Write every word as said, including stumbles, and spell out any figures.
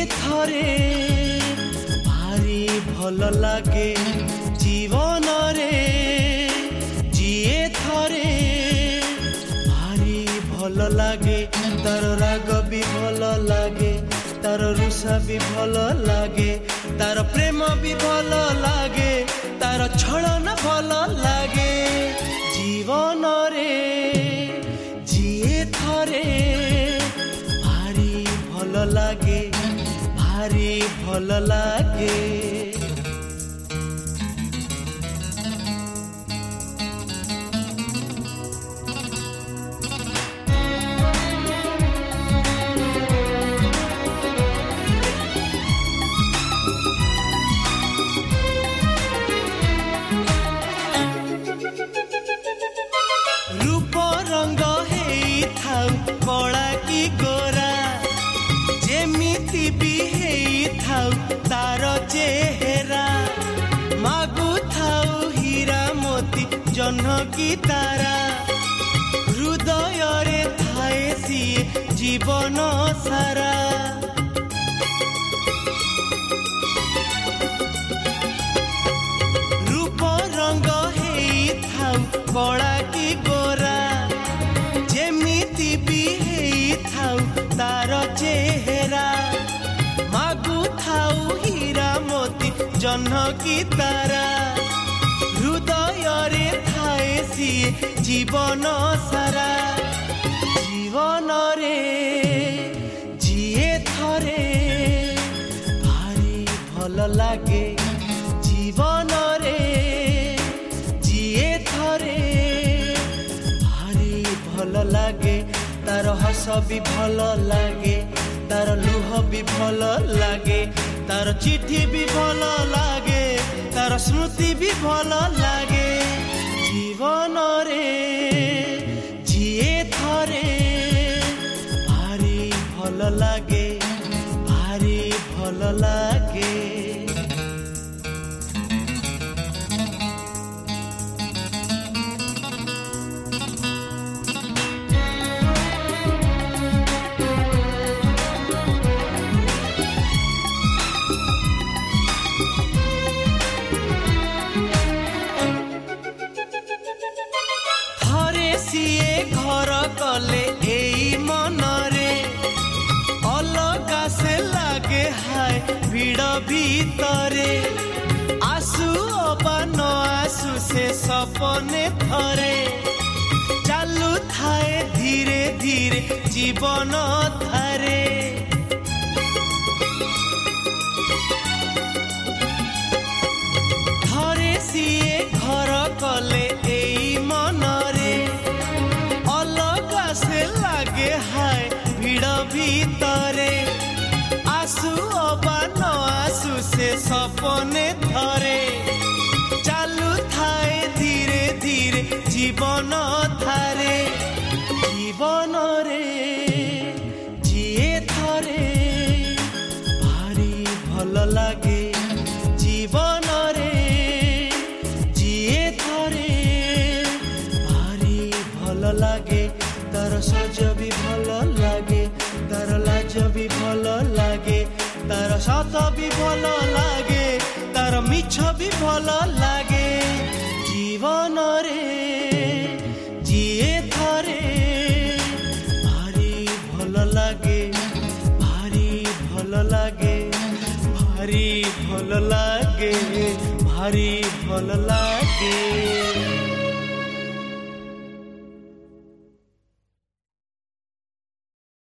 थरे भारी भल लागे जीवन रे जिए थरे भारी भल लागे तार राग भी भल लागे तार रुषा भी भल लागे तार प्रेम भी भल लागे तार छलन भल लागे जीवन रे जिए थरे भारी भल लागे भारी भल लागे कला की गोरा जेमिति भी हेइथाउ तार चेहरा मागु थाउ हीरा मोती जह्न की तारा हृदय रे थाए सिए जीवन सारा रूप रंग हेइथाउ कला की गोरा जेमिति भी हेइथाउ तार चेहरा मागु थाउ हीरा मोती जह्न की तारा हृदय रे थाए सिए जीवन सारा जीवन रे जिए थरे भारी भल लागे जीवन रे जिए थरे भल लागे तार हस भी भल लागे तार लुह भी भल लागे तार चिठी भी भल लागे तार स्मृति भी भल लागे जीवन रे जिए थरे भारी भल लागे भारी भल लागे घर कले एई मनरे अलगा से लागे हाय भीड़ भीतरे आसु अबा न आसु से सपने थरे चालू थाए धीरे धीरे जीवन थारे थरे सिए घर कले एई मनरे से लागे हाय भीड़ भीतरे आसु अबा न आसु से सपने थरे चालू थाए धीरे धीरे जीवन थारे जीवन रे जिए थरे भारी भल लागे जीवन रे जिए थरे भारी भल लागे तार सज भी भल लागे तार लाज भी भल लागे तार सत भी भल लागे तार मिछ भी भल लागे जीवन रे जिए थरे भारी भल लागे भारी भल लागे भारी भल लागे भारी भल लागे।